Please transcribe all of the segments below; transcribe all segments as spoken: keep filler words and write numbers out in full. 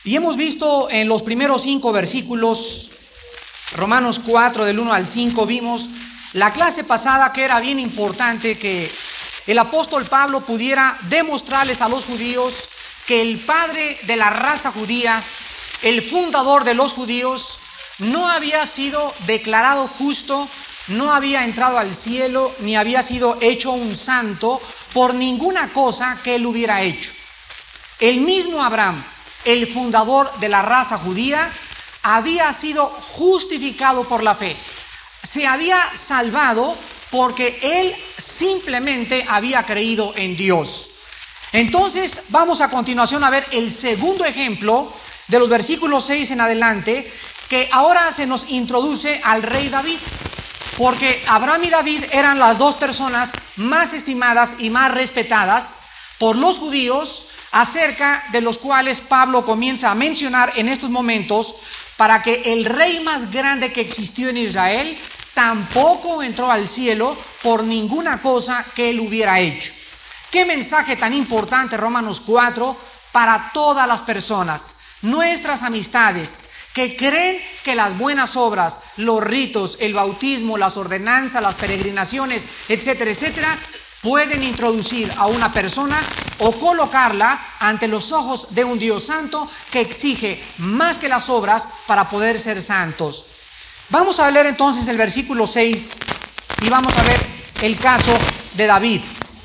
Y hemos visto en los primeros cinco versículos, Romanos cuatro del uno al cinco, vimos la clase pasada que era bien importante que el apóstol Pablo pudiera demostrarles a los judíos que el padre de la raza judía, el fundador de los judíos, no había sido declarado justo, no había entrado al cielo, ni había sido hecho un santo por ninguna cosa que él hubiera hecho. El mismo Abraham, el fundador de la raza judía, había sido justificado por la fe. Se había salvado porque él simplemente había creído en Dios. Entonces, vamos a continuación a ver el segundo ejemplo de los versículos seis en adelante, que ahora se nos introduce al rey David, porque Abraham y David eran las dos personas más estimadas y más respetadas por los judíos, acerca de los cuales Pablo comienza a mencionar en estos momentos, para que el rey más grande que existió en Israel tampoco entró al cielo por ninguna cosa que él hubiera hecho. Qué mensaje tan importante, Romanos cuatro, para todas las personas, nuestras amistades, que creen que las buenas obras, los ritos, el bautismo, las ordenanzas, las peregrinaciones, etcétera, etcétera, pueden introducir a una persona o colocarla ante los ojos de un Dios santo que exige más que las obras para poder ser santos. Vamos a leer entonces el versículo seis y vamos a ver el caso de David.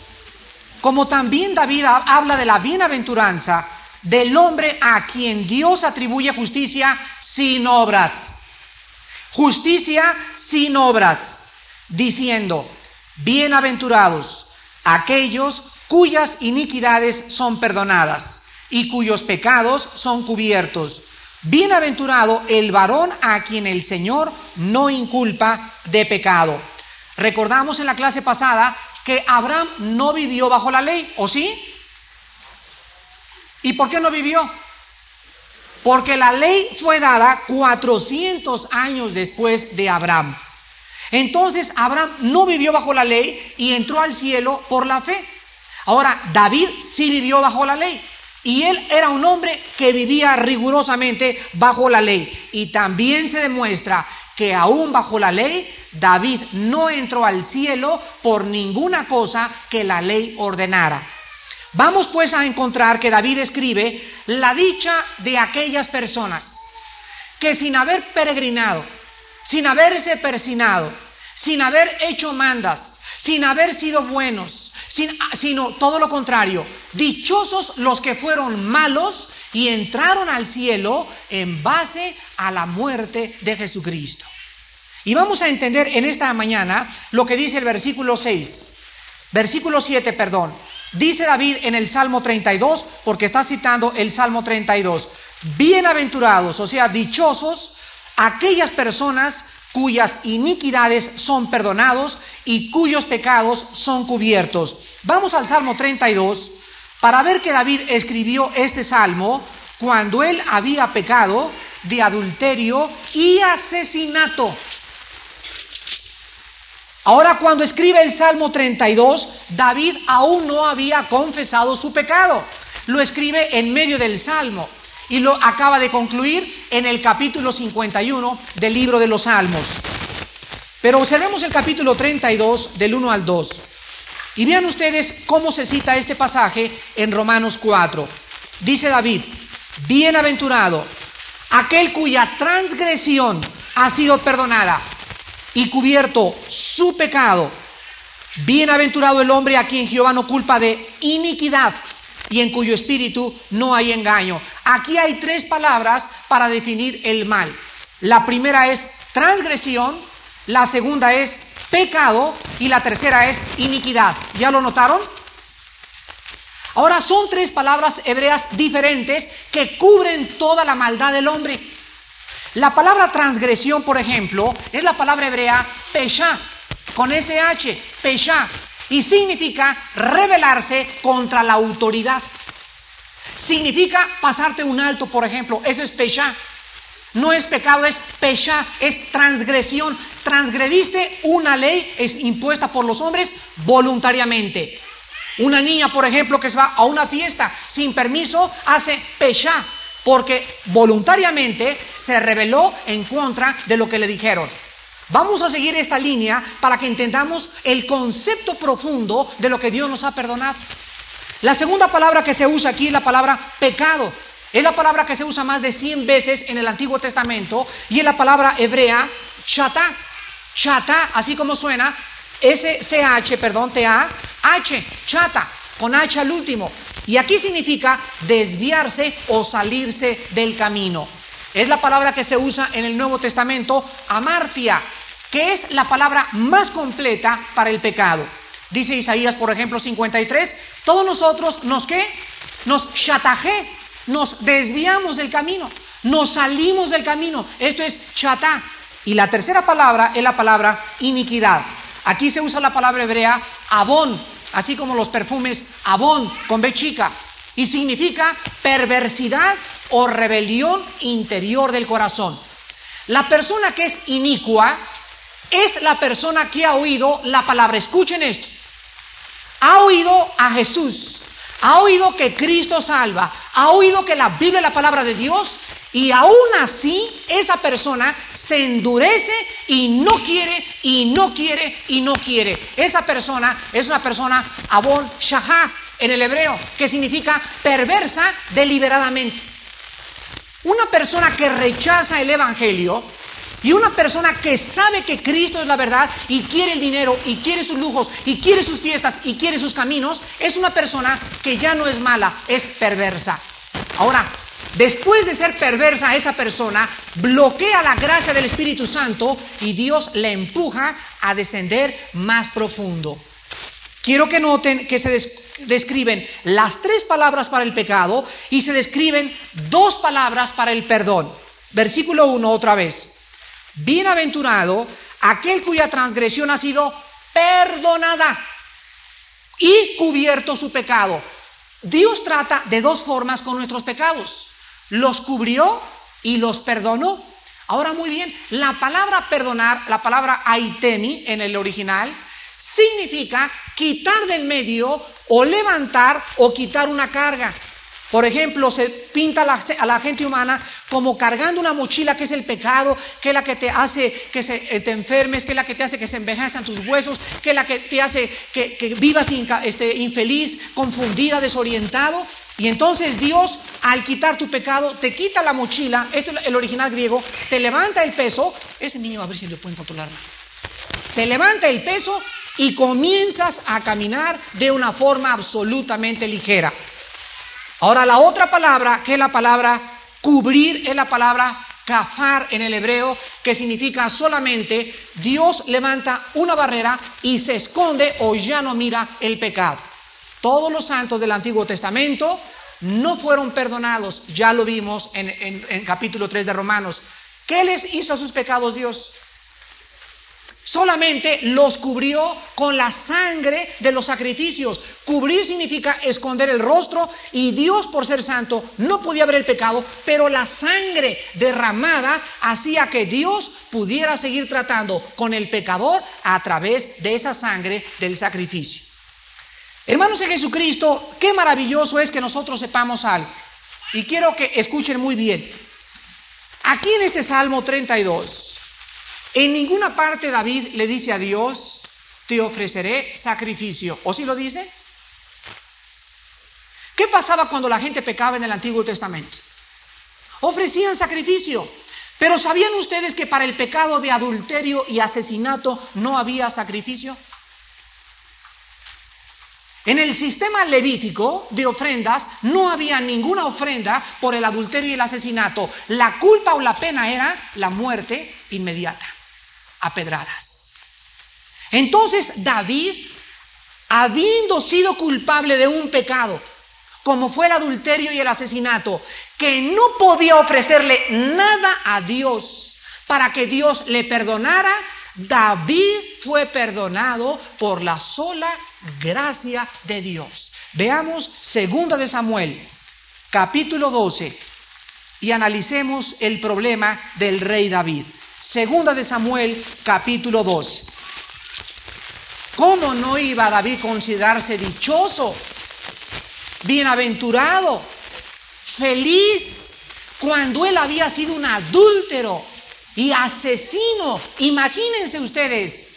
Como también David habla de la bienaventuranza del hombre a quien Dios atribuye justicia sin obras. Justicia sin obras, diciendo: bienaventurados aquellos cuyas iniquidades son perdonadas y cuyos pecados son cubiertos. Bienaventurado el varón a quien el Señor no inculpa de pecado. Recordamos en la clase pasada que Abraham no vivió bajo la ley, ¿o sí? ¿Y por qué no vivió? Porque la ley fue dada cuatrocientos años después de Abraham. Entonces Abraham no vivió bajo la ley y entró al cielo por la fe. Ahora, David sí vivió bajo la ley. Y él era un hombre que vivía rigurosamente bajo la ley. Y también se demuestra que aún bajo la ley, David no entró al cielo por ninguna cosa que la ley ordenara. Vamos pues a encontrar que David escribe la dicha de aquellas personas que sin haber peregrinado, sin haberse persinado, sin haber hecho mandas, sin haber sido buenos, sin, sino todo lo contrario, dichosos los que fueron malos y entraron al cielo en base a la muerte de Jesucristo. Y vamos a entender en esta mañana lo que dice el versículo seis, versículo siete, perdón. Dice David en el Salmo treinta y dos, porque está citando el Salmo treinta y dos, bienaventurados, o sea, dichosos, aquellas personas cuyas iniquidades son perdonados y cuyos pecados son cubiertos. Vamos al Salmo treinta y dos para ver que David escribió este salmo cuando él había pecado de adulterio y asesinato. Ahora, cuando escribe el Salmo treinta y dos, David aún no había confesado su pecado. Lo escribe en medio del Salmo y lo acaba de concluir en el capítulo cincuenta y uno del libro de los Salmos. Pero observemos el capítulo treinta y dos del uno al dos. Y vean ustedes cómo se cita este pasaje en Romanos cuatro. Dice David: bienaventurado aquel cuya transgresión ha sido perdonada y cubierto su pecado. Bienaventurado el hombre a quien Jehová no culpa de iniquidad y en cuyo espíritu no hay engaño. Aquí hay tres palabras para definir el mal. La primera es transgresión, la segunda es pecado y la tercera es iniquidad. ¿Ya lo notaron? Ahora, son tres palabras hebreas diferentes que cubren toda la maldad del hombre. La palabra transgresión, por ejemplo, es la palabra hebrea pesha, con ese hache, pesha, y significa rebelarse contra la autoridad. Significa pasarte un alto, por ejemplo, eso es pesha. No es pecado, es pesha, es transgresión. Transgrediste una ley es impuesta por los hombres voluntariamente. Una niña, por ejemplo, que se va a una fiesta sin permiso, hace pesha. porque voluntariamente se rebeló en contra de lo que le dijeron. Vamos a seguir esta línea para que entendamos el concepto profundo de lo que Dios nos ha perdonado. La segunda palabra que se usa aquí es la palabra pecado. Es la palabra que se usa más de cien veces en el Antiguo Testamento y es la palabra hebrea chatá. Chatá, así como suena, S C H, perdón, T A H, chata, con H al último. Y aquí significa desviarse o salirse del camino. Es la palabra que se usa en el Nuevo Testamento, amartia, que es la palabra más completa para el pecado. Dice Isaías, por ejemplo, cincuenta y tres, todos nosotros nos ¿qué? Nos chatajé, nos desviamos del camino, nos salimos del camino. Esto es chatá. Y la tercera palabra es la palabra iniquidad. Aquí se usa la palabra hebrea abón, así como los perfumes abón con B chica, y significa perversidad o rebelión interior del corazón. La persona que es inicua es la persona que ha oído la palabra. Escuchen esto. Ha oído a Jesús, ha oído que Cristo salva, ha oído que la Biblia es la palabra de Dios, y aún así esa persona se endurece y no quiere, y no quiere, y no quiere. Esa persona es una persona abón shahá en el hebreo, que significa perversa deliberadamente. Una persona que rechaza el evangelio y una persona que sabe que Cristo es la verdad y quiere el dinero y quiere sus lujos y quiere sus fiestas y quiere sus caminos, es una persona que ya no es mala, es perversa. Ahora, después de ser perversa, esa persona bloquea la gracia del Espíritu Santo y Dios le empuja a descender más profundo. Quiero que noten que se des- describen las tres palabras para el pecado y se describen dos palabras para el perdón. Versículo uno otra vez. Bienaventurado aquel cuya transgresión ha sido perdonada y cubierto su pecado. Dios trata de dos formas con nuestros pecados. Los cubrió y los perdonó. Ahora muy bien, la palabra perdonar, la palabra aitemi en el original, significa quitar del medio o levantar o quitar una carga. Por ejemplo, se pinta a la, a la gente humana como cargando una mochila que es el pecado, que es la que te hace que se, te enfermes, que es la que te hace que se envejezcan tus huesos, que es la que te hace que, que vivas inca, este, infeliz, confundida, desorientado. Y entonces Dios, al quitar tu pecado, te quita la mochila, esto es el original griego, te levanta el peso. Ese niño a ver si lo pueden controlar. Te levanta el peso y comienzas a caminar de una forma absolutamente ligera. Ahora la otra palabra, que es la palabra cubrir, es la palabra kafar en el hebreo, que significa solamente Dios levanta una barrera y se esconde o ya no mira el pecado. Todos los santos del Antiguo Testamento no fueron perdonados, ya lo vimos en, en, en capítulo tres de Romanos. ¿Qué les hizo a sus pecados Dios? Solamente los cubrió con la sangre de los sacrificios. Cubrir significa esconder el rostro, y Dios, por ser santo, no podía ver el pecado, pero la sangre derramada hacía que Dios pudiera seguir tratando con el pecador a través de esa sangre del sacrificio. Hermanos de Jesucristo, qué maravilloso es que nosotros sepamos algo. Y quiero que escuchen muy bien. Aquí en este Salmo treinta y dos, en ninguna parte David le dice a Dios, te ofreceré sacrificio. ¿O sí lo dice? ¿Qué pasaba cuando la gente pecaba en el Antiguo Testamento? Ofrecían sacrificio. Pero ¿sabían ustedes que para el pecado de adulterio y asesinato no había sacrificio? En el sistema levítico de ofrendas no había ninguna ofrenda por el adulterio y el asesinato. La culpa o la pena era la muerte inmediata, a pedradas. Entonces David, habiendo sido culpable de un pecado, como fue el adulterio y el asesinato, que no podía ofrecerle nada a Dios para que Dios le perdonara, David fue perdonado por la sola gracia de Dios. Veamos segunda de Samuel, capítulo doce, y analicemos el problema del rey David. Segunda de Samuel, capítulo doce. ¿Cómo no iba David a considerarse dichoso, bienaventurado, feliz, cuando él había sido un adúltero y asesino. Imagínense ustedes.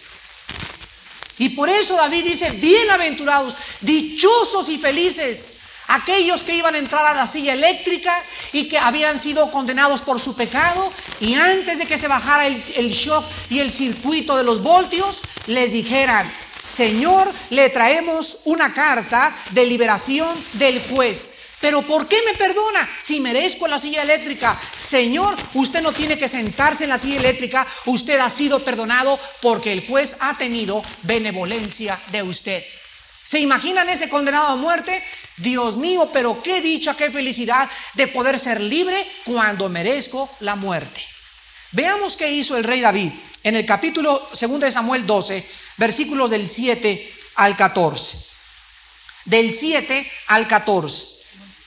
Y por eso David dice, bienaventurados, dichosos y felices aquellos que iban a entrar a la silla eléctrica y que habían sido condenados por su pecado, y antes de que se bajara el, el shock y el circuito de los voltios, les dijeran, Señor, le traemos una carta de liberación del juez. Pero ¿por qué me perdona si merezco la silla eléctrica? Señor, usted no tiene que sentarse en la silla eléctrica, usted ha sido perdonado porque el juez ha tenido benevolencia de usted. ¿Se imaginan ese condenado a muerte? Dios mío, pero qué dicha, qué felicidad de poder ser libre cuando merezco la muerte. Veamos qué hizo el rey David en el capítulo segundo de Samuel doce, versículos del siete al catorce. Del siete al catorce.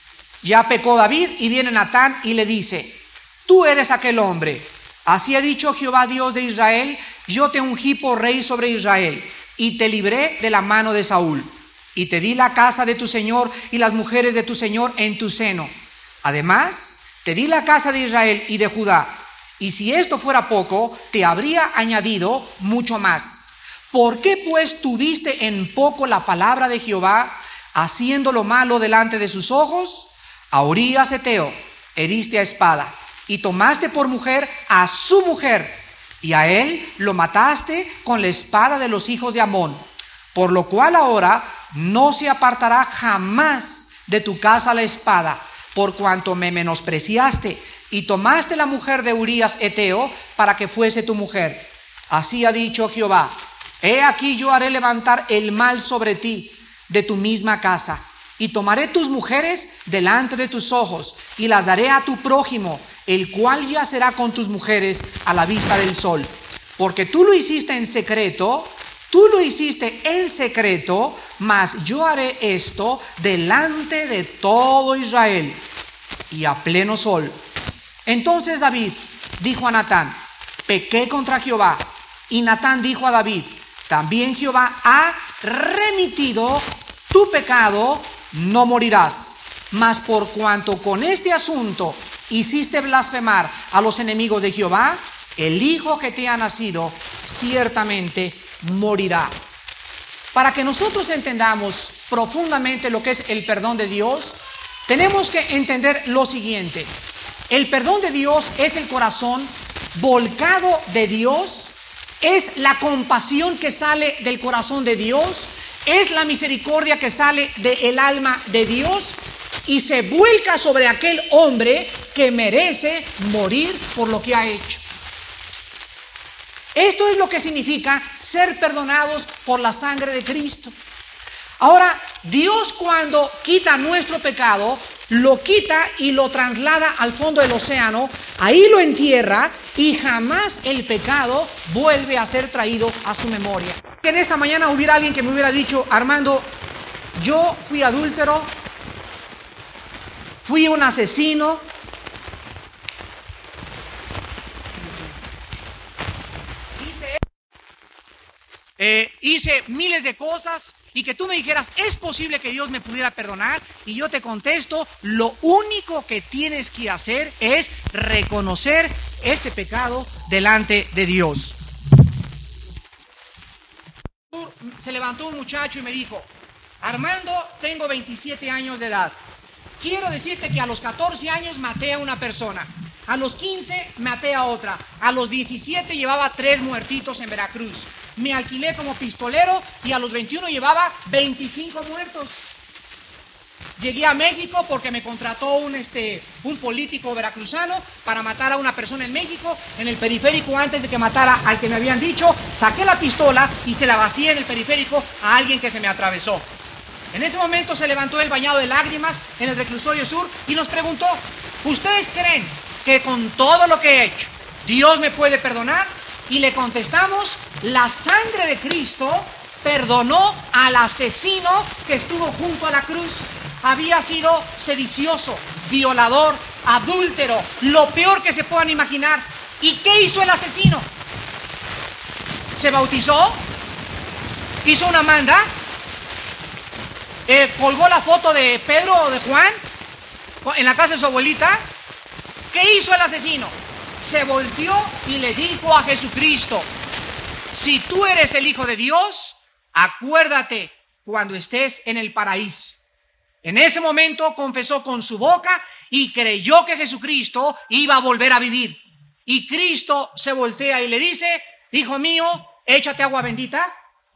Ya pecó David y viene Natán y le dice, tú eres aquel hombre. Así ha dicho Jehová Dios de Israel, yo te ungí por rey sobre Israel y te libré de la mano de Saúl. Y te di la casa de tu señor y las mujeres de tu señor en tu seno. Además, te di la casa de Israel y de Judá. Y si esto fuera poco, te habría añadido mucho más. ¿Por qué pues tuviste en poco la palabra de Jehová, haciendo lo malo delante de sus ojos? A Urías Eteo heriste a espada, y tomaste por mujer a su mujer, y a él lo mataste con la espada de los hijos de Amón. Por lo cual ahora no se apartará jamás de tu casa la espada, por cuanto me menospreciaste y tomaste la mujer de Urías Eteo para que fuese tu mujer. Así ha dicho Jehová, he aquí yo haré levantar el mal sobre ti de tu misma casa, y tomaré tus mujeres delante de tus ojos, y las daré a tu prójimo, el cual yacerá con tus mujeres a la vista del sol. Porque tú lo hiciste en secreto, Tú lo hiciste en secreto, mas yo haré esto delante de todo Israel y a pleno sol. Entonces David dijo a Natán, pequé contra Jehová. Y Natán dijo a David, también Jehová ha remitido tu pecado, no morirás. Mas por cuanto con este asunto hiciste blasfemar a los enemigos de Jehová, el hijo que te ha nacido ciertamente morirá. Para que nosotros entendamos profundamente lo que es el perdón de Dios, tenemos que entender lo siguiente. El perdón de Dios es el corazón volcado de Dios, es la compasión que sale del corazón de Dios, es la misericordia que sale del alma de Dios y se vuelca sobre aquel hombre que merece morir por lo que ha hecho. Esto es lo que significa ser perdonados por la sangre de Cristo. Ahora, Dios cuando quita nuestro pecado, lo quita y lo traslada al fondo del océano, ahí lo entierra y jamás el pecado vuelve a ser traído a su memoria. Que en esta mañana hubiera alguien que me hubiera dicho, Armando, yo fui adúltero, fui un asesino, Eh, hice miles de cosas y que tú me dijeras, ¿es posible que Dios me pudiera perdonar? Y yo te contesto, lo único que tienes que hacer es reconocer este pecado delante de Dios. Se levantó un muchacho y me dijo, Armando, tengo veintisiete años de edad. Quiero decirte que a los catorce años maté a una persona. A los quince maté a otra. A los diecisiete llevaba tres muertitos en Veracruz. Me alquilé como pistolero y a los veintiuno llevaba veinticinco muertos. Llegué a México porque me contrató un, este, un político veracruzano para matar a una persona en México, en el periférico, antes de que matara al que me habían dicho. Saqué la pistola y se la vacié en el periférico a alguien que se me atravesó. En ese momento se levantó el bañado de lágrimas en el reclusorio sur y nos preguntó, ¿ustedes creen que con todo lo que he hecho Dios me puede perdonar? Y le contestamos, la sangre de Cristo perdonó al asesino que estuvo junto a la cruz. Había sido sedicioso, violador, adúltero, lo peor que se puedan imaginar. ¿Y qué hizo el asesino? ¿Se bautizó? ¿Hizo una manda? Eh, ¿Colgó la foto de Pedro o de Juan en la casa de su abuelita? ¿Qué hizo el asesino? Se volteó y le dijo a Jesucristo: si tú eres el Hijo de Dios, acuérdate cuando estés en el paraíso. En ese momento confesó con su boca y creyó que Jesucristo iba a volver a vivir. Y Cristo se voltea y le dice: hijo mío, échate agua bendita.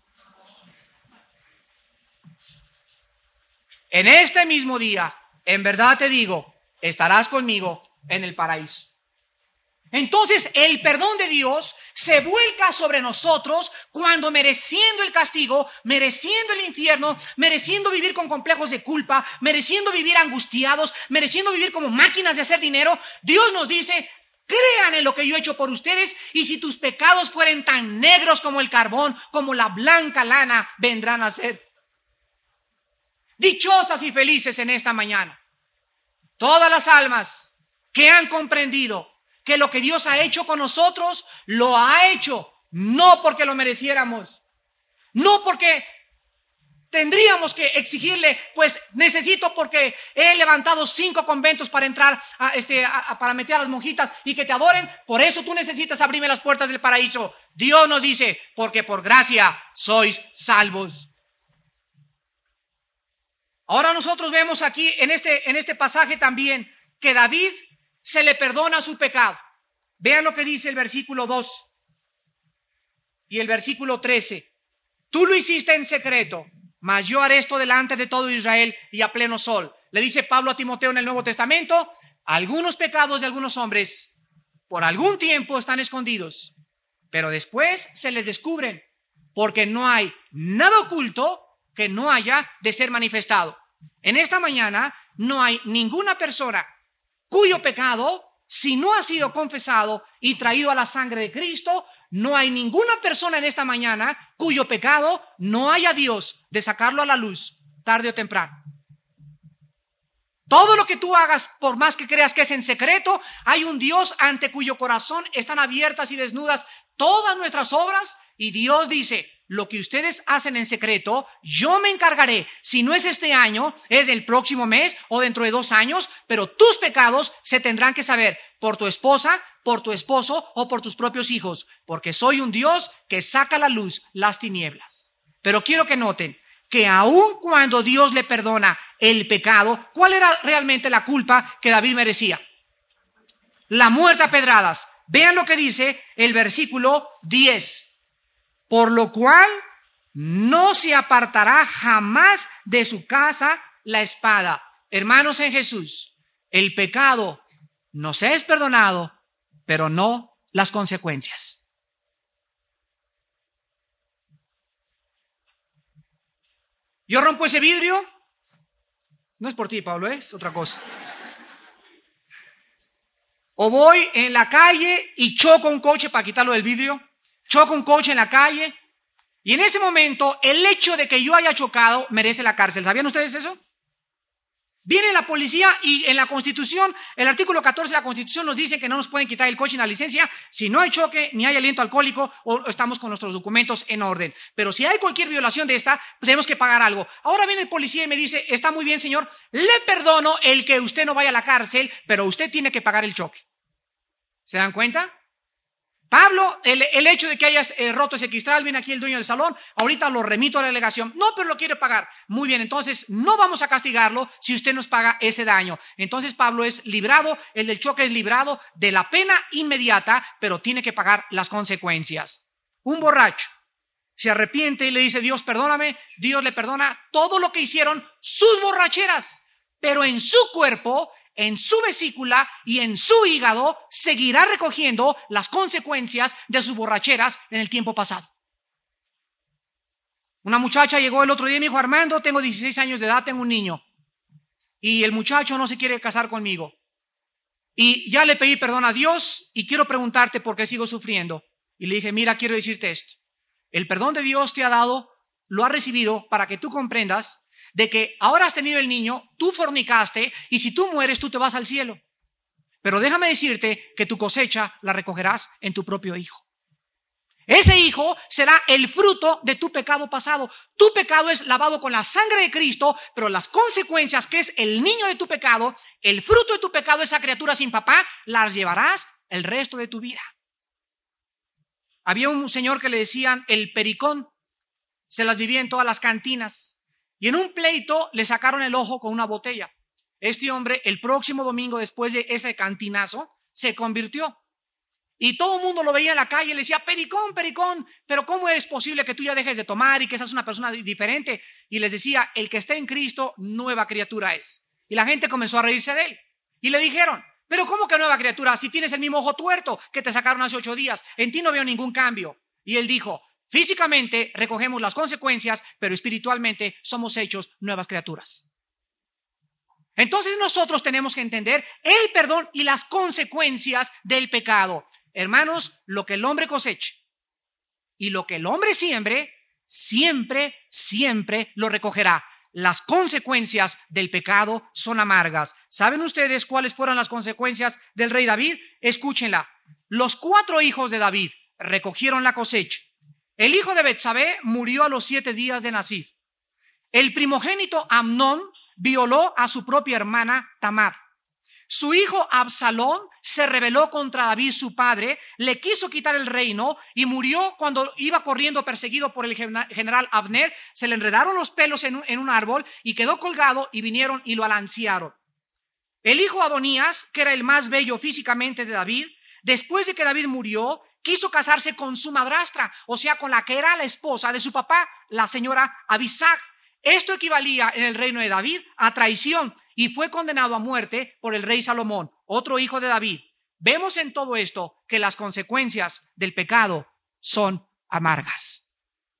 En este mismo día, en verdad te digo, estarás conmigo en el paraíso. Entonces el perdón de Dios se vuelca sobre nosotros cuando, mereciendo el castigo, mereciendo el infierno, mereciendo vivir con complejos de culpa, mereciendo vivir angustiados, mereciendo vivir como máquinas de hacer dinero, Dios nos dice: crean en lo que yo he hecho por ustedes, y si tus pecados fueren tan negros como el carbón, como la blanca lana, vendrán a ser. Dichosas y felices en esta mañana todas las almas que han comprendido que lo que Dios ha hecho con nosotros, lo ha hecho no porque lo mereciéramos, no porque tendríamos que exigirle, pues necesito porque he levantado cinco conventos para entrar, a, este, a, a, para meter a las monjitas y que te adoren, por eso tú necesitas abrirme las puertas del paraíso. Dios nos dice: porque por gracia sois salvos. Ahora nosotros vemos aquí en este, en este pasaje también que David se le perdona su pecado. Vean lo que dice el versículo dos y el versículo trece. Tú lo hiciste en secreto, mas yo haré esto delante de todo Israel y a pleno sol. Le dice Pablo a Timoteo en el Nuevo Testamento: algunos pecados de algunos hombres por algún tiempo están escondidos, pero después se les descubren, porque no hay nada oculto que no haya de ser manifestado. En esta mañana no hay ninguna persona cuyo pecado, si no ha sido confesado y traído a la sangre de Cristo, no hay ninguna persona en esta mañana cuyo pecado no haya Dios de sacarlo a la luz tarde o temprano. Todo lo que tú hagas, por más que creas que es en secreto, hay un Dios ante cuyo corazón están abiertas y desnudas todas nuestras obras, y Dios dice: lo que ustedes hacen en secreto, yo me encargaré. Si no es este año, es el próximo mes o dentro de dos años, pero tus pecados se tendrán que saber por tu esposa, por tu esposo o por tus propios hijos, porque soy un Dios que saca a la luz las tinieblas. Pero quiero que noten que aun cuando Dios le perdona el pecado, ¿cuál era realmente la culpa que David merecía? La muerte a pedradas. Vean lo que dice el versículo diez. Por lo cual no se apartará jamás de su casa la espada. Hermanos en Jesús, el pecado nos es perdonado, pero no las consecuencias. Yo rompo ese vidrio, no es por ti, Pablo, es otra cosa. O voy en la calle y choco un coche para quitarlo del vidrio. Choco un coche en la calle y en ese momento el hecho de que yo haya chocado merece la cárcel. ¿Sabían ustedes eso? Viene la policía y en la Constitución, el artículo catorce de la Constitución nos dice que no nos pueden quitar el coche ni la licencia si no hay choque ni hay aliento alcohólico o estamos con nuestros documentos en orden. Pero si hay cualquier violación de esta, tenemos que pagar algo. Ahora viene el policía y me dice: está muy bien, señor, le perdono el que usted no vaya a la cárcel, pero usted tiene que pagar el choque. ¿Se dan cuenta? Pablo, el, el hecho de que hayas eh, roto ese quistral, viene aquí el dueño del salón, ahorita lo remito a la delegación. No, pero lo quiere pagar. Muy bien, entonces no vamos a castigarlo si usted nos paga ese daño. Entonces Pablo es librado, el del choque es librado de la pena inmediata, pero tiene que pagar las consecuencias. Un borracho se arrepiente y le dice: Dios, perdóname. Dios le perdona todo lo que hicieron sus borracheras, pero en su cuerpo, en su vesícula y en su hígado seguirá recogiendo las consecuencias de sus borracheras en el tiempo pasado. Una muchacha llegó el otro día y me dijo: Armando, tengo dieciséis años de edad, tengo un niño y el muchacho no se quiere casar conmigo y ya le pedí perdón a Dios y quiero preguntarte por qué sigo sufriendo. Y le dije: mira, quiero decirte esto, el perdón de Dios te ha dado, lo ha recibido para que tú comprendas de que ahora has tenido el niño, tú fornicaste y si tú mueres tú te vas al cielo. Pero déjame decirte que tu cosecha la recogerás en tu propio hijo. Ese hijo será el fruto de tu pecado pasado. Tu pecado es lavado con la sangre de Cristo, pero las consecuencias, que es el niño de tu pecado, el fruto de tu pecado, esa criatura sin papá, las llevarás el resto de tu vida. Había un señor que le decían el pericón, se las vivía en todas las cantinas, y en un pleito le sacaron el ojo con una botella. Este hombre, el próximo domingo, después de ese cantinazo, se convirtió. Y todo el mundo lo veía en la calle y le decía, pericón, pericón, pero ¿cómo es posible que tú ya dejes de tomar y que seas una persona diferente? Y les decía, el que está en Cristo, nueva criatura es. Y la gente comenzó a reírse de él. Y le dijeron, pero ¿cómo que nueva criatura? Si tienes el mismo ojo tuerto que te sacaron hace ocho días, en ti no veo ningún cambio. Y él dijo, físicamente recogemos las consecuencias, pero espiritualmente somos hechos nuevas criaturas. Entonces nosotros tenemos que entender el perdón y las consecuencias del pecado. Hermanos, lo que el hombre coseche y lo que el hombre siembre, siempre, siempre lo recogerá. Las consecuencias del pecado son amargas. ¿Saben ustedes cuáles fueron las consecuencias del rey David? Escúchenla. Los cuatro hijos de David recogieron la cosecha. El hijo de Betsabé murió a los siete días de nacer. El primogénito Amnón violó a su propia hermana Tamar. Su hijo Absalón se rebeló contra David, su padre, le quiso quitar el reino y murió cuando iba corriendo perseguido por el general Abner. Se le enredaron los pelos en un, en un árbol y quedó colgado, y vinieron y lo alancearon. El hijo Adonías, que era el más bello físicamente de David, después de que David murió, quiso casarse con su madrastra, o sea, con la que era la esposa de su papá, la señora Abisag. Esto equivalía en el reino de David a traición y fue condenado a muerte por el rey Salomón, otro hijo de David. Vemos en todo esto que las consecuencias del pecado son amargas.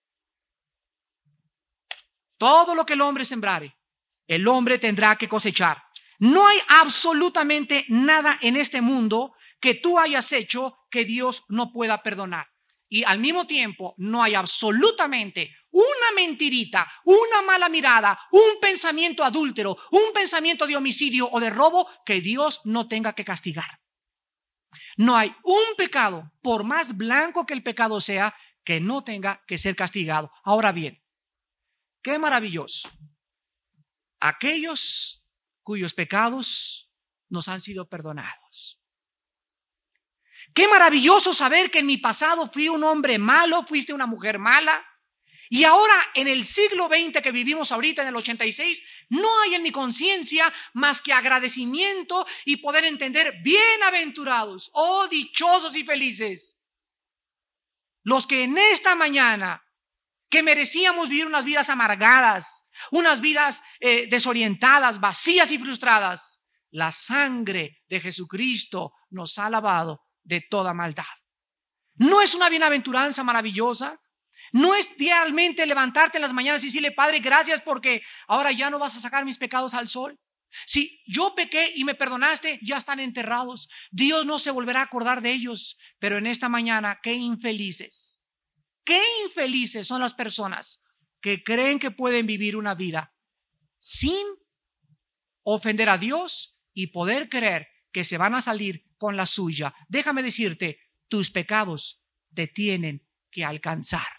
Todo lo que el hombre sembrare, el hombre tendrá que cosechar. No hay absolutamente nada en este mundo que tú hayas hecho que Dios no pueda perdonar. Y al mismo tiempo no hay absolutamente una mentirita, una mala mirada, un pensamiento adúltero, un pensamiento de homicidio o de robo que Dios no tenga que castigar. No hay un pecado, por más blanco que el pecado sea, que no tenga que ser castigado. Ahora bien, qué maravilloso. Aquellos cuyos pecados nos han sido perdonados. Qué maravilloso saber que en mi pasado fui un hombre malo, fuiste una mujer mala. Y ahora en el siglo veinte que vivimos ahorita, en el ochenta y seis, no hay en mi conciencia más que agradecimiento y poder entender, bienaventurados, oh dichosos y felices, los que en esta mañana, que merecíamos vivir unas vidas amargadas, unas vidas eh, desorientadas, vacías y frustradas, la sangre de Jesucristo nos ha lavado de toda maldad. ¿No es una bienaventuranza maravillosa? ¿No es diariamente levantarte en las mañanas y decirle, Padre, gracias porque ahora ya no vas a sacar mis pecados al sol? Si yo pequé y me perdonaste, ya están enterrados. Dios no se volverá a acordar de ellos. Pero en esta mañana, qué infelices, qué infelices son las personas que creen que pueden vivir una vida sin ofender a Dios y poder creer que se van a salir con la suya. Déjame decirte, tus pecados te tienen que alcanzar.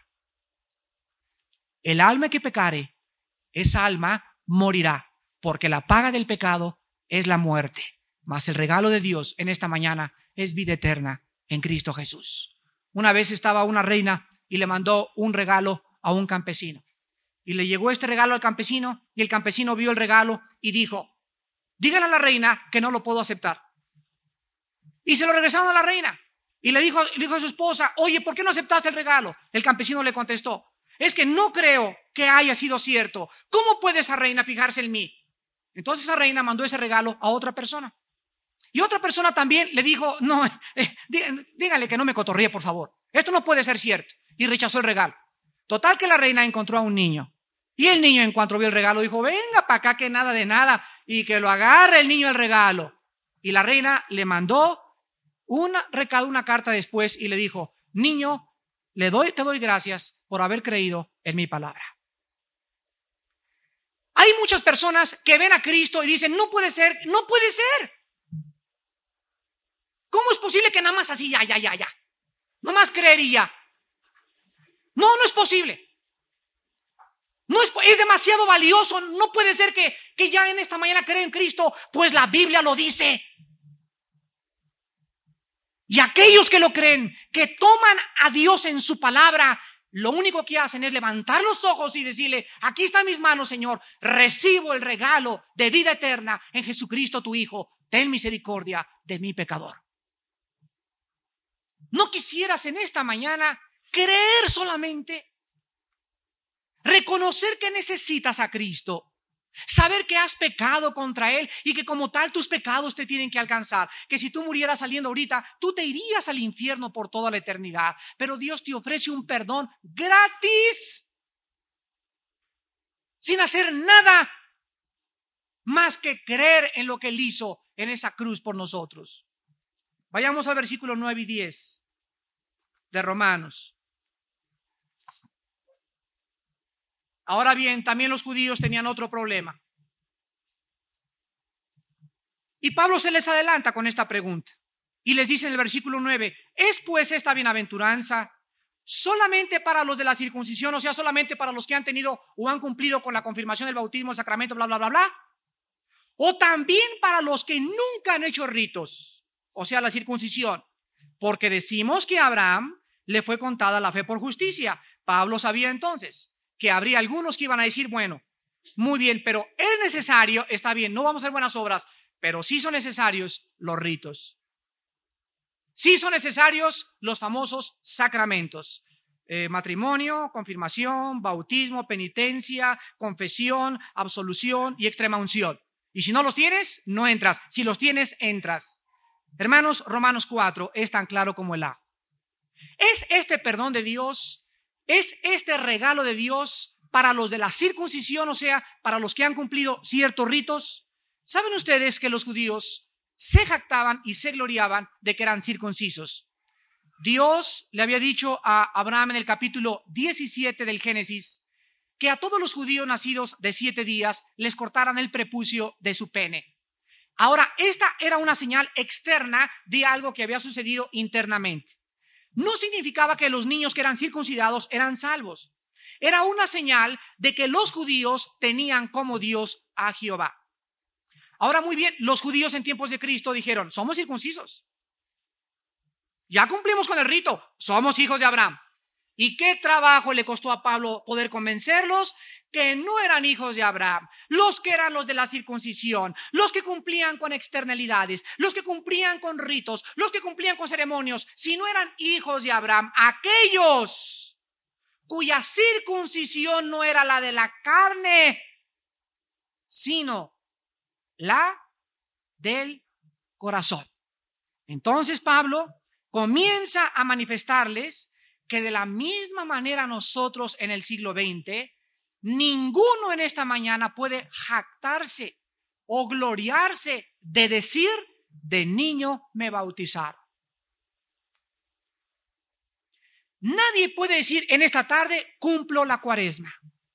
El alma que pecare, esa alma morirá, porque la paga del pecado es la muerte. Mas el regalo de Dios en esta mañana es vida eterna en Cristo Jesús. Una vez estaba una reina y le mandó un regalo a un campesino. Y le llegó este regalo al campesino y el campesino vio el regalo y dijo, díganle a la reina que no lo puedo aceptar. Y se lo regresaron a la reina. Y le dijo, le dijo a su esposa, oye, ¿por qué no aceptaste el regalo? El campesino le contestó, es que no creo que haya sido cierto. ¿Cómo puede esa reina fijarse en mí? Entonces esa reina mandó ese regalo a otra persona. Y otra persona también le dijo, no, eh, díganle que no me cotorríe, por favor. Esto no puede ser cierto. Y rechazó el regalo. Total que la reina encontró a un niño. Y el niño, en cuanto vio el regalo, dijo, venga para acá que nada de nada. Y que lo agarre el niño el regalo. Y la reina le mandó una, recado una carta después y le dijo, niño, le doy, te doy gracias por haber creído en mi palabra. Hay muchas personas que ven a Cristo y dicen, no puede ser, no puede ser. ¿Cómo es posible que nada más así, ya, ya, ya, ya? No más creería. No, no es posible. No es, es demasiado valioso. No puede ser que, que ya en esta mañana creen en Cristo, pues la Biblia lo dice. Y aquellos que lo creen, que toman a Dios en su palabra, lo único que hacen es levantar los ojos y decirle: aquí están mis manos, Señor, recibo el regalo de vida eterna en Jesucristo tu Hijo, ten misericordia de mi pecador. ¿No quisieras en esta mañana creer solamente? Reconocer que necesitas a Cristo, saber que has pecado contra Él y que como tal tus pecados te tienen que alcanzar, que si tú murieras saliendo ahorita, tú te irías al infierno por toda la eternidad, pero Dios te ofrece un perdón gratis, sin hacer nada más que creer en lo que Él hizo en esa cruz por nosotros. Vayamos al versículo nueve y diez de Romanos. Ahora bien, también los judíos tenían otro problema. Y Pablo se les adelanta con esta pregunta. Y les dice en el versículo nueve: ¿es pues esta bienaventuranza solamente para los de la circuncisión? O sea, solamente para los que han tenido o han cumplido con la confirmación del bautismo, el sacramento, bla, bla, bla, bla. O también para los que nunca han hecho ritos, o sea, la circuncisión. Porque decimos que a Abraham le fue contada la fe por justicia. Pablo sabía entonces que habría algunos que iban a decir: bueno, muy bien, pero es necesario, está bien, no vamos a hacer buenas obras, pero sí son necesarios los ritos. Sí son necesarios los famosos sacramentos. Eh, matrimonio, confirmación, bautismo, penitencia, confesión, absolución y extrema unción. Y si no los tienes, no entras. Si los tienes, entras. Hermanos, Romanos cuatro es tan claro como el A. ¿Es este perdón de Dios? ¿Es este regalo de Dios para los de la circuncisión, o sea, para los que han cumplido ciertos ritos? ¿Saben ustedes que los judíos se jactaban y se gloriaban de que eran circuncisos? Dios le había dicho a Abraham en el capítulo diecisiete del Génesis que a todos los judíos nacidos de siete días les cortaran el prepucio de su pene. Ahora, esta era una señal externa de algo que había sucedido internamente. No significaba que los niños que eran circuncidados eran salvos. Era una señal de que los judíos tenían como Dios a Jehová. Ahora, muy bien, los judíos en tiempos de Cristo dijeron: somos circuncisos. Ya cumplimos con el rito, somos hijos de Abraham. ¿Y qué trabajo le costó a Pablo poder convencerlos? Que no eran hijos de Abraham, los que eran los de la circuncisión, los que cumplían con externalidades, los que cumplían con ritos, los que cumplían con ceremonios. Si no eran hijos de Abraham, aquellos cuya circuncisión no era la de la carne, sino la del corazón. Entonces Pablo comienza a manifestarles que de la misma manera nosotros en el siglo veinte, ninguno en esta mañana puede jactarse o gloriarse de decir: de niño me bautizaron. Nadie puede decir en esta tarde: cumplo la cuaresma.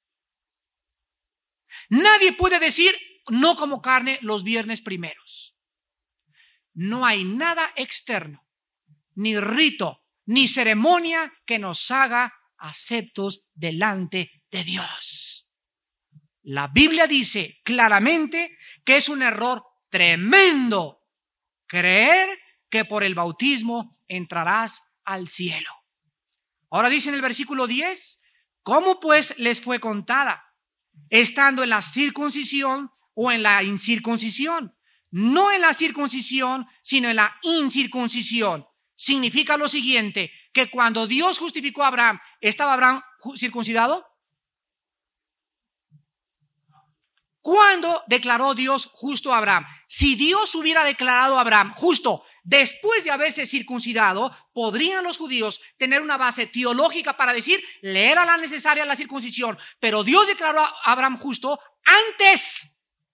Nadie puede decir: no como carne los viernes primeros. No hay nada externo, ni rito, ni ceremonia que nos haga aceptos delante de Dios. La Biblia dice claramente que es un error tremendo creer que por el bautismo entrarás al cielo. Ahora dice en el versículo diez: ¿cómo pues les fue contada? Estando en la circuncisión o en la incircuncisión. No en la circuncisión, sino en la incircuncisión. Significa lo siguiente, que cuando Dios justificó a Abraham, ¿estaba Abraham circuncidado? ¿Cuándo declaró Dios justo a Abraham? Si Dios hubiera declarado a Abraham justo después de haberse circuncidado, podrían los judíos tener una base teológica para decir: le era la necesaria la circuncisión, pero Dios declaró a Abraham justo antes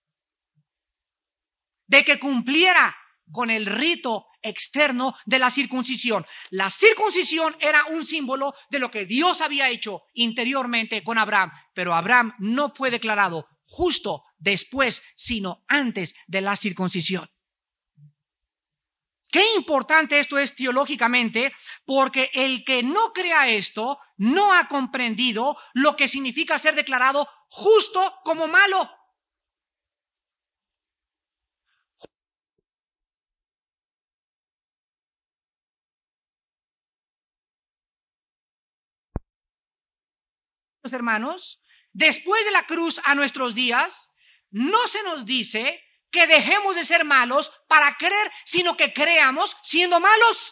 de que cumpliera con el rito externo de la circuncisión. La circuncisión era un símbolo de lo que Dios había hecho interiormente con Abraham, pero Abraham no fue declarado justo después, sino antes de la circuncisión. Qué importante esto es teológicamente, porque el que no crea esto no ha comprendido lo que significa ser declarado justo como malo. Hermanos, después de la cruz a nuestros días, no se nos dice que dejemos de ser malos para creer, sino que creamos siendo malos.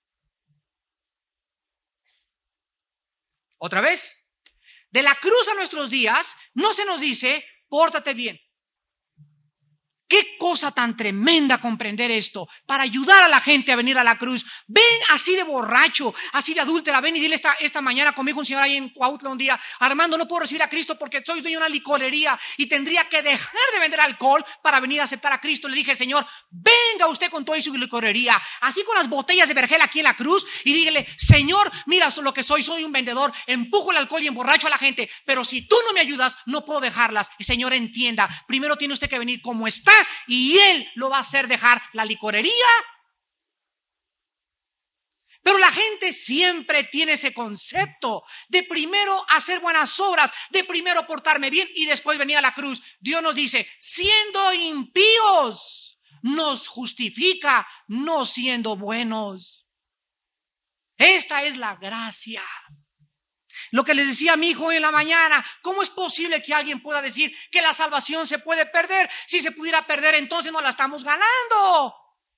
Otra vez, de la cruz a nuestros días, no se nos dice, pórtate bien. Qué cosa tan tremenda comprender esto, para ayudar a la gente a venir a la cruz. Ven así de borracho, así de adúltera, ven y dile esta, esta mañana conmigo un señor ahí en Cuautla un día: Armando, no puedo recibir a Cristo porque soy dueño de una licorería y tendría que dejar de vender alcohol para venir a aceptar a Cristo. Le dije: Señor, venga usted con toda su licorería, así con las botellas de vergel aquí en la cruz, y dígale: Señor, mira lo que soy, soy un vendedor, empujo el alcohol y emborracho a la gente, pero si tú no me ayudas, no puedo dejarlas. El Señor, entienda, primero tiene usted que venir como está, y Él lo va a hacer dejar la licorería. Pero la gente siempre tiene ese concepto de primero hacer buenas obras, de primero portarme bien y después venir a la cruz. Dios nos dice: siendo impíos, nos justifica, no siendo buenos. Esta es la gracia. Lo que les decía a mi hijo hoy en la mañana: ¿cómo es posible que alguien pueda decir que la salvación se puede perder? Si se pudiera perder, entonces no la estamos ganando.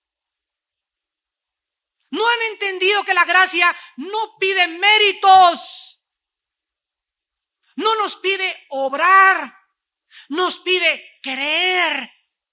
No han entendido que la gracia no pide méritos, no nos pide obrar, nos pide creer.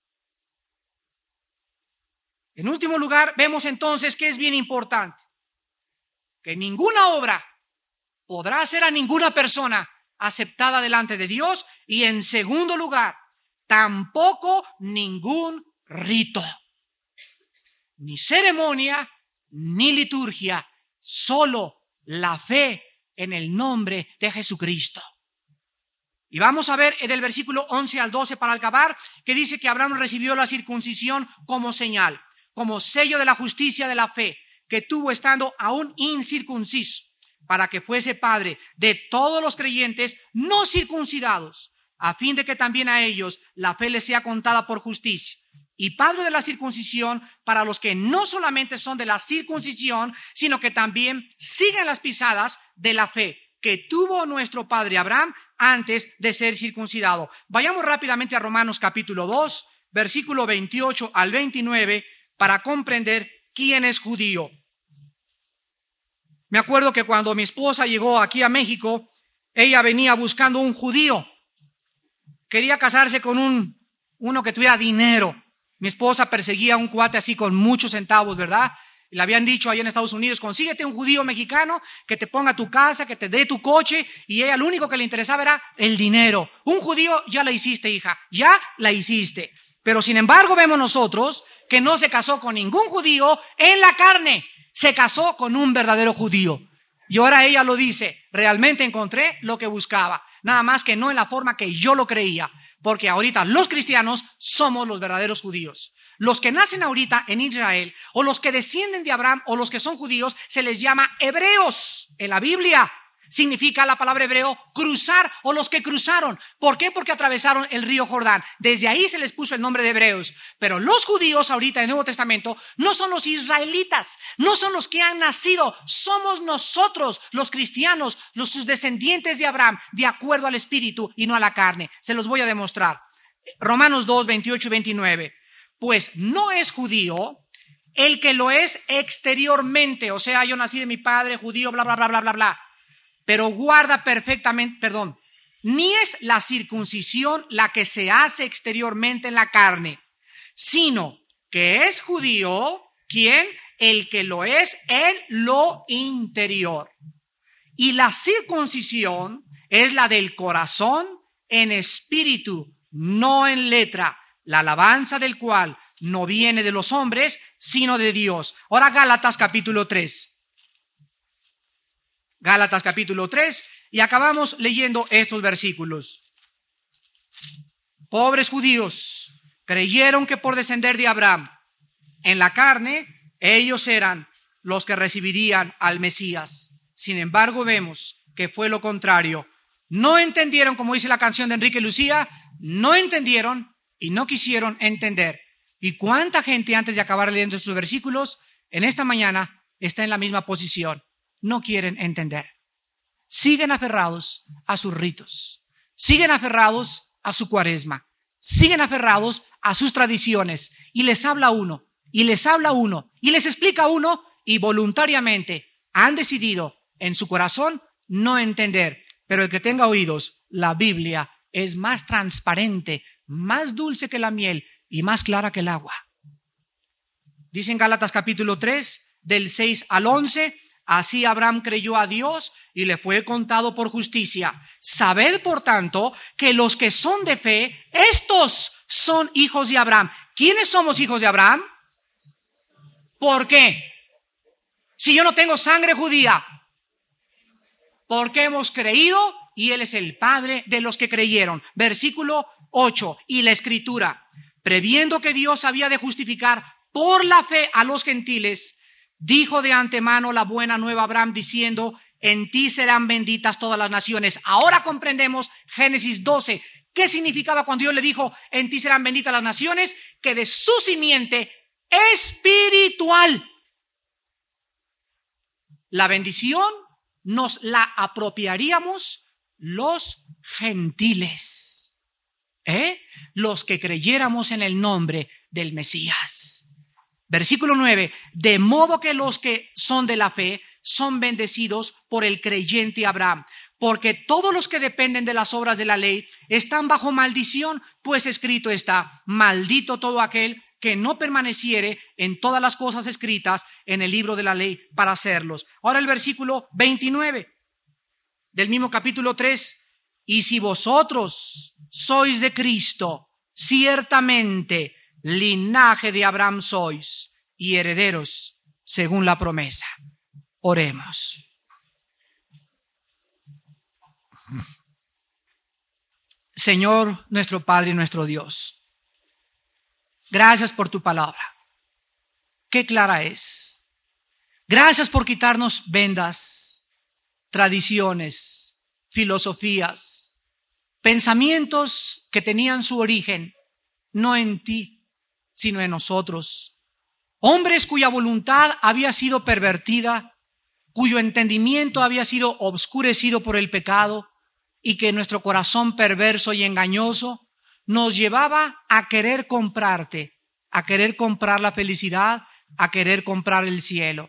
En último lugar, vemos entonces que es bien importante que ninguna obra podrá hacer a ninguna persona aceptada delante de Dios, y en segundo lugar, tampoco ningún rito, ni ceremonia, ni liturgia, solo la fe en el nombre de Jesucristo. Y vamos a ver en el versículo once al doce para acabar, que dice que Abraham recibió la circuncisión como señal, como sello de la justicia de la fe, que tuvo estando aún incircunciso, para que fuese padre de todos los creyentes no circuncidados, a fin de que también a ellos la fe les sea contada por justicia, y padre de la circuncisión para los que no solamente son de la circuncisión, sino que también siguen las pisadas de la fe que tuvo nuestro padre Abraham antes de ser circuncidado. Vayamos rápidamente a Romanos capítulo dos, versículo veintiocho al veintinueve, para comprender quién es judío. Me acuerdo que cuando mi esposa llegó aquí a México, ella venía buscando un judío. Quería casarse con un, uno que tuviera dinero. Mi esposa perseguía a un cuate así con muchos centavos, ¿verdad? Le habían dicho allá en Estados Unidos: consíguete un judío mexicano que te ponga tu casa, que te dé tu coche. Y ella lo único que le interesaba era el dinero. Un judío ya la hiciste, hija, ya la hiciste. Pero sin embargo vemos nosotros que no se casó con ningún judío en la carne. Se casó con un verdadero judío. Y ahora ella lo dice: realmente encontré lo que buscaba, nada más que no en la forma que yo lo creía, porque ahorita los cristianos somos los verdaderos judíos. Los que nacen ahorita en Israel, o los que descienden de Abraham, o los que son judíos, se les llama hebreos en la Biblia. Significa la palabra hebreo cruzar, o los que cruzaron. ¿Por qué? Porque atravesaron el río Jordán. Desde ahí se les puso el nombre de hebreos. Pero los judíos ahorita en el Nuevo Testamento no son los israelitas, no son los que han nacido. Somos nosotros, los cristianos, los sus descendientes de Abraham, de acuerdo al Espíritu y no a la carne. Se los voy a demostrar. Romanos dos, veintiocho y veintinueve. Pues no es judío el que lo es exteriormente. O sea, yo nací de mi padre judío, bla, bla, bla, bla, bla, bla. Pero guarda perfectamente, perdón, ni es la circuncisión la que se hace exteriormente en la carne, sino que es judío, ¿quién? El que lo es en lo interior. Y la circuncisión es la del corazón en espíritu, no en letra, la alabanza del cual no viene de los hombres, sino de Dios. Ahora Gálatas capítulo tres. Gálatas capítulo tres, y acabamos leyendo estos versículos. Pobres judíos, creyeron que por descender de Abraham en la carne Ellos eran los que recibirían al Mesías. Sin embargo, vemos que fue lo contrario. No entendieron, como dice la canción de Enrique Lucía, no entendieron y no quisieron entender. ¿Y cuánta gente, antes de acabar leyendo estos versículos, en esta mañana está en la misma posición? No quieren entender. Siguen aferrados a sus ritos. Siguen aferrados a su cuaresma. Siguen aferrados a sus tradiciones. Y les habla uno, y les habla uno, y les explica uno, y voluntariamente han decidido en su corazón no entender. Pero el que tenga oídos, la Biblia es más transparente, más dulce que la miel y más clara que el agua. Dice en Gálatas capítulo tres, del seis al once, así Abraham creyó a Dios y le fue contado por justicia. Sabed, por tanto, que los que son de fe, estos son hijos de Abraham. ¿Quiénes somos hijos de Abraham? ¿Por qué? Si yo no tengo sangre judía, porque hemos creído y Él es el Padre de los que creyeron. Versículo ocho, y la Escritura, previendo que Dios había de justificar por la fe a los gentiles, dijo de antemano la buena nueva a Abraham diciendo, en ti serán benditas todas las naciones. Ahora comprendemos Génesis doce. ¿Qué significaba cuando Dios le dijo, en ti serán benditas las naciones? Que de su simiente espiritual, la bendición nos la apropiaríamos los gentiles, ¿eh? Los que creyéramos en el nombre del Mesías. Versículo nueve, de modo que los que son de la fe son bendecidos por el creyente Abraham, porque todos los que dependen de las obras de la ley están bajo maldición, pues escrito está, maldito todo aquel que no permaneciere en todas las cosas escritas en el libro de la ley para hacerlos. Ahora el versículo veintinueve del mismo capítulo tres, y si vosotros sois de Cristo, ciertamente linaje de Abraham sois y herederos según la promesa. Oremos. Señor, nuestro Padre y nuestro Dios, gracias por tu palabra. Qué clara es. Gracias por quitarnos vendas, tradiciones, filosofías, pensamientos que tenían su origen no en ti, sino en nosotros. Hombres cuya voluntad había sido pervertida, cuyo entendimiento había sido obscurecido por el pecado y que nuestro corazón perverso y engañoso nos llevaba a querer comprarte, a querer comprar la felicidad, a querer comprar el cielo.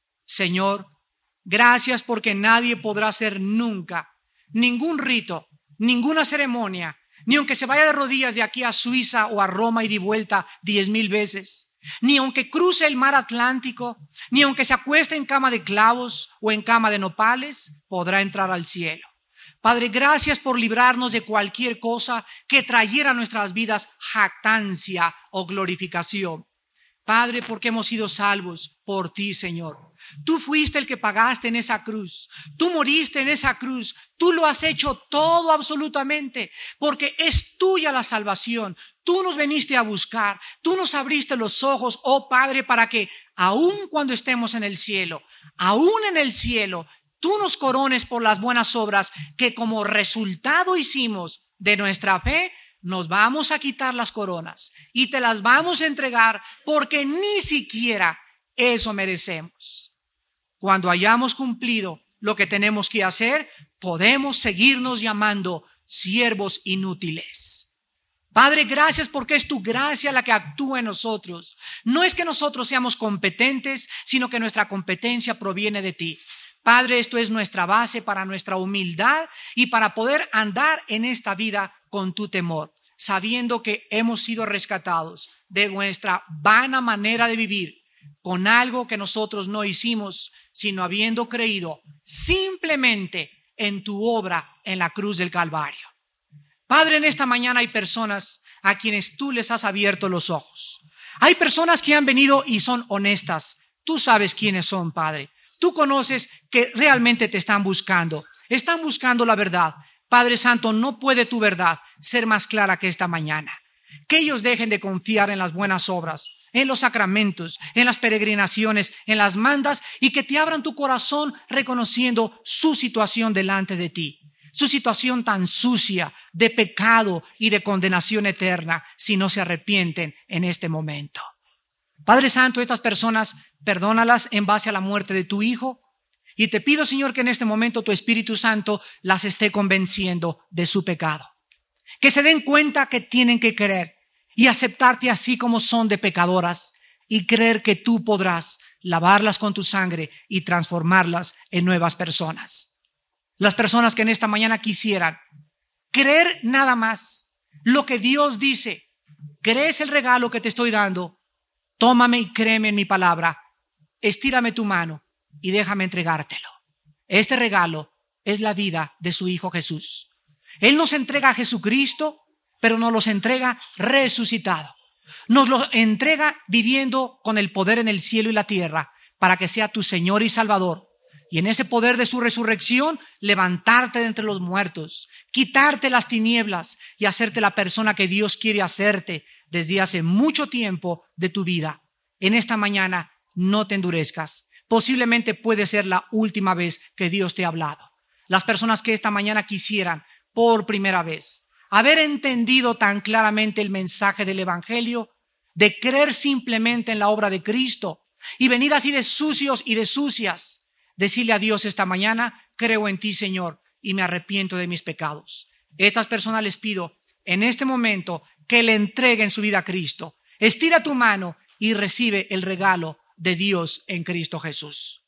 Señor, gracias porque nadie podrá hacer nunca ningún rito, ninguna ceremonia, ni aunque se vaya de rodillas de aquí a Suiza o a Roma y de vuelta diez mil veces, ni aunque cruce el mar Atlántico, ni aunque se acueste en cama de clavos o en cama de nopales, podrá entrar al cielo. Padre, gracias por librarnos de cualquier cosa que trayera a nuestras vidas jactancia o glorificación. Padre, porque hemos sido salvos por ti, Señor. Tú fuiste el que pagaste en esa cruz. Tú moriste en esa cruz. Tú lo has hecho todo absolutamente, porque es tuya la salvación. Tú nos viniste a buscar. Tú nos abriste los ojos, oh Padre, para que aun cuando estemos en el cielo, aun en el cielo, tú nos corones por las buenas obras que como resultado hicimos de nuestra fe. Nos vamos a quitar las coronas y te las vamos a entregar porque ni siquiera eso merecemos. Cuando hayamos cumplido lo que tenemos que hacer, podemos seguirnos llamando siervos inútiles. Padre, gracias porque es tu gracia la que actúa en nosotros. No es que nosotros seamos competentes, sino que nuestra competencia proviene de ti. Padre, esto es nuestra base para nuestra humildad y para poder andar en esta vida con tu temor, sabiendo que hemos sido rescatados de nuestra vana manera de vivir, con algo que nosotros no hicimos, sino habiendo creído simplemente en tu obra en la cruz del Calvario. Padre, en esta mañana hay personas a quienes tú les has abierto los ojos. Hay personas que han venido y son honestas. Tú sabes quiénes son, Padre. Tú conoces que realmente te están buscando. Están buscando la verdad. Padre Santo, no puede tu verdad ser más clara que esta mañana. Que ellos dejen de confiar en las buenas obras, en los sacramentos, en las peregrinaciones, en las mandas, y que te abran tu corazón reconociendo su situación delante de ti. Su situación tan sucia de pecado y de condenación eterna si no se arrepienten en este momento. Padre Santo, estas personas, perdónalas en base a la muerte de tu Hijo. Y te pido, Señor, que en este momento tu Espíritu Santo las esté convenciendo de su pecado. Que se den cuenta que tienen que creer y aceptarte así como son de pecadoras y creer que tú podrás lavarlas con tu sangre y transformarlas en nuevas personas. Las personas que en esta mañana quisieran creer nada más lo que Dios dice, crees el regalo que te estoy dando, tómame y créeme en mi palabra, estírame tu mano y déjame entregártelo. Este regalo es la vida de su Hijo Jesús. Él nos entrega a Jesucristo, pero nos los entrega resucitado. Nos lo entrega viviendo con el poder en el cielo y la tierra para que sea tu Señor y Salvador. Y en ese poder de su resurrección, levantarte de entre los muertos, quitarte las tinieblas y hacerte la persona que Dios quiere hacerte desde hace mucho tiempo de tu vida. En esta mañana no te endurezcas. Posiblemente puede ser la última vez que Dios te ha hablado. Las personas que esta mañana quisieran por primera vez haber entendido tan claramente el mensaje del Evangelio, de creer simplemente en la obra de Cristo y venir así de sucios y de sucias, decirle a Dios esta mañana, creo en ti, Señor, y me arrepiento de mis pecados. Estas personas les pido en este momento que le entreguen su vida a Cristo. Estira tu mano y recibe el regalo de Dios en Cristo Jesús.